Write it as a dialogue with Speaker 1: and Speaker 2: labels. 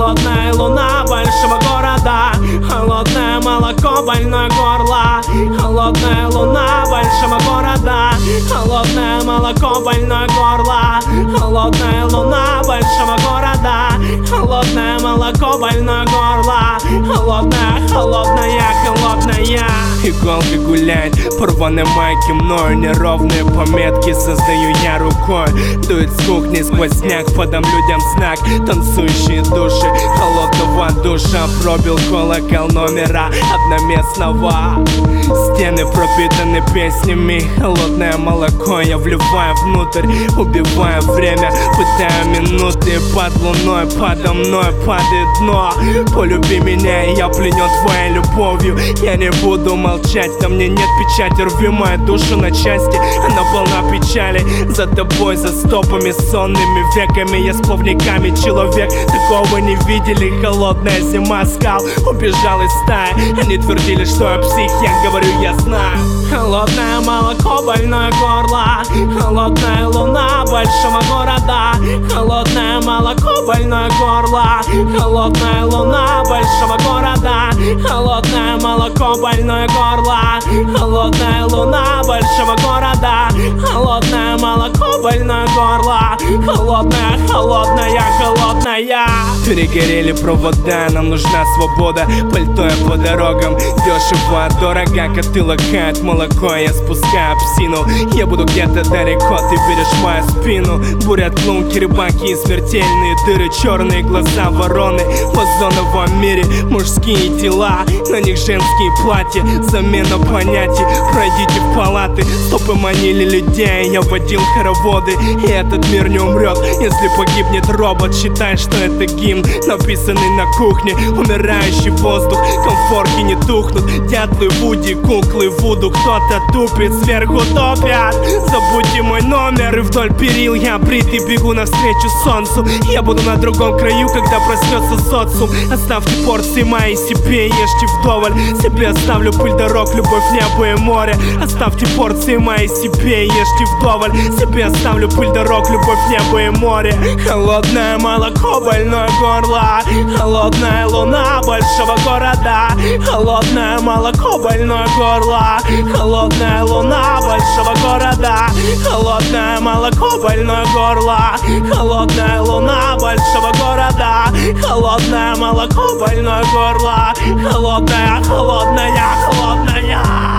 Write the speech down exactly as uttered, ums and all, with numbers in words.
Speaker 1: холодная луна большого города, холодное молоко, больное горло. Холодная луна большого города, холодное молоко, больное горло. Холодная луна большого города, холодное молоко, больное горло. Холодная, холодная, холодная. Иголка гуляет по рваной майке мною, неровные пометки создаю я рукой. Дует с кухни сквозняк, подам людям знак. Танцующие души холодного душа, пробил колокол номера одноместного. Стены пропитаны песнями, холодное молоко я вливаю внутрь, убивая время, пытаю минуты. Под луной подо мной падает дно. Полюби меня, и я пленен твоей любовью. Я не буду молчать, на мне нет печати. Рви мою душу на части, она полна печали. За тобой, за стопами, сонными веками. Я с плавниками человек, такого не видели. Холодная зима скал, убежал из стаи. Они твердили, что я псих, я говорю, я знаю. Холодное молоко, больное горло. Холодная луна большого города, холодное молоко, больное горло. Холодная луна большого города, холодное молоко, больное горло. Холодная луна большого города, холодное молоко, больное горло. Холодная, холодная, холодная. Перегорели провода, нам нужна свобода. Пальто я по дорогам, дешево, дорого. Коты лакают молоко, я спускаю псину. Я буду где-то далеко, ты берешь мою спину. Бурят клунки, рыбаки и смертельные дыры. Черные глаза вороны в озоновом мире. Мужские тела, на них женские платья. Замена понятий, пройдите в палаты. Стопы манили людей, я водил хороводы. И этот мир не умрет, если погибнет робот. Считай, что это гимн, написанный на кухне. Умирающий воздух, комфорки не тухнут. Дятлы, Вуди, куклы, Вуду. Кто-то тупит, сверху топят. Забудьте мой номер, и вдоль перил я бритый бегу навстречу солнцу. Я буду на другом краю, когда проснется социум. Оставьте порции мои себе, ешьте вдоволь. Себе оставлю пыль дорог, любовь, небо и море. Оставьте порции мои себе, ешьте вдоволь. Себе оставлю пыль дорог, любовь, небо и море. Холодное молоко, больное горло. Холодная луна большого города, холодное молоко, больное горло. Холодная луна большого города, холодное молоко, больное горло. Холодная луна большого города, холодное молоко, больное горло. Холодная, холодная, холодная.